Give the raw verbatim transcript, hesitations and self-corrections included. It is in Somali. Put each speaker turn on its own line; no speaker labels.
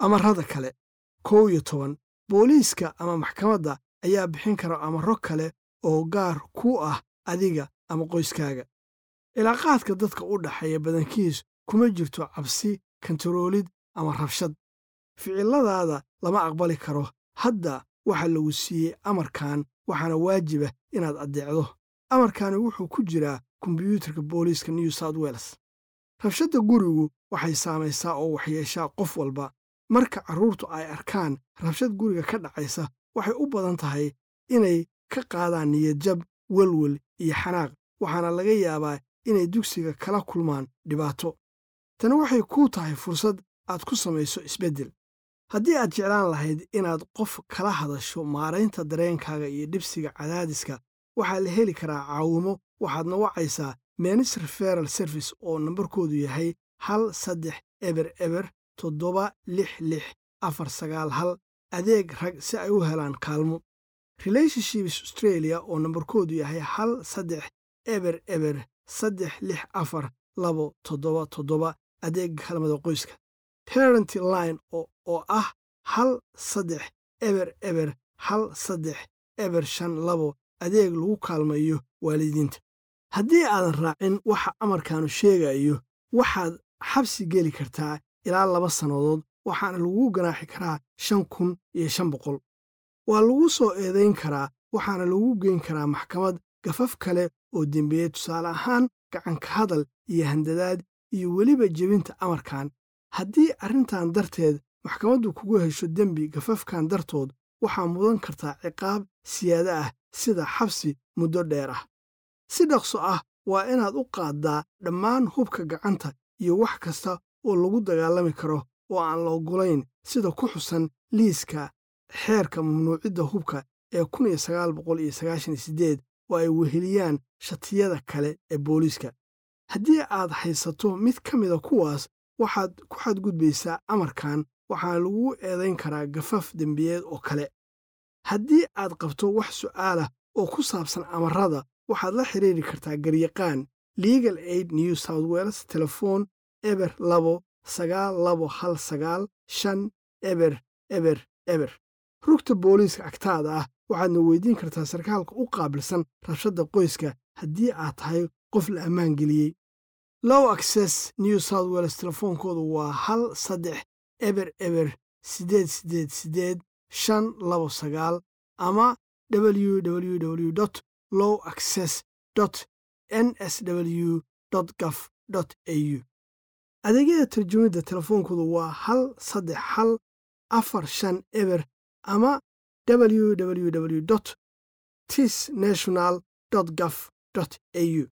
amarada kale. kow iyo toban booliiska ama maxkamadda ayaa bixin kara amaro kale oo gaar ku ah adiga ama qoyskaaga. cilaaqaadka dadka u dhaxeeya badankiis kuma jirto cabsi, kantaroolid ama rabshad. ficiladaada lama aqbali karo. hadda waxa lagu siiyey amarkan waxaana waajiba inaad addeecdo. amarkani wuxuu ku jiraa kombiyuutarka booliiska New South Wales. rabshadda gurigu waxay saamaysaa oo waxyeeshaa qof walba. marka carruurtu ay arkaan rabshad guriga ka dhacaysa waxay u badan tahay inay ka qaadaan niyadjab, welwel iyo xanaaq, waxaana laga yaabaa inay dugsiga kala kulmaan dhibaato. tani waxay kuu tahay fursad aad ku samayso isbeddel. haddii aad jeclaan lahayd inaad qof kala hadasho maaraynta dareenkaaga iyo dhibsiga cadaadiska, waxaa la heli karaa caawimo. waxaadna wacaysaa Men's Referral Service oo nambarkoodu yahay hal saddex eber eber toddoba lix lix afar sagaal hal adeeg rag si ay u helaan kaalmo. Relationships Australia oo nambarkoodu yahay hal saddex eber eber saddex lix afar labo toddoba toddoba adeeg kaalmada qoyska. Parenting Line oo, oo ah hal saddex eber eber hal saddex eber shan labo adeeg lagu kaalmayo waalidiinta. haddii aadan raacin waxa amarkaanu sheegayo waxaad xabsi geli kartaa ilaa laba sannadood, waxaana lagu ganaaxi karaa shan kun iyo shan boqol. waa lagu soo eedayn karaa waxaana lagu geyn karaa maxkamad gafaf kale oo dembiye, tusaale ahaan gacanka hadal iyo handadaad iyo weliba jebinta amarkan. haddii arrintan darteed maxkamaddu kugu hesho dembi gafafkan dartood, waxaa mudan kartaa ciqaab siyaado ah sida xabsi muddo dheer ah. si dhaqso ah waa inaad u qaaddaa dhammaan hubka gacanta iyo wax kasta oo lagu dagaalami karo oo aan la oggolayn sida ku xusan liiska xeerka mamnuucidda hubka ee kun iyo sagaal boqol iyo sagaashan iyo siddeed oo ay weheliyaan shatiyada kale ee booliiska. haddii aad haysato mid ka mida kuwaas, waxaad ku xadgudbaysaa amarkan, waxaana lagu eedayn karaa gafaf dembiyeed oo kale. haddii aad qabto wax su'aalah oo ku saabsan amarada, waxaad la xiriiri kartaa garyaqaan Legal Aid New South Wales, telefoon eber labo sagaal labo hal sagaal shan eber eber eber. rugta booliiska agtaada ah waxaadna weydiin kartaa sarkaalka u qaabilsan rabshadda qoyska haddii aad tahay qof la ammaan geliyey. Low Access New South Wales telefoonkoodu waa hal saddex eber eber siddeed siddeed siddeed shan labo sagaal ama w w w dot low access dot n s w dot gov dot a u. adeegyada tarjumidda telefoonkoodu waa hal saddex hal afar shan eber ama w w w dot tis national dot gov dot a u.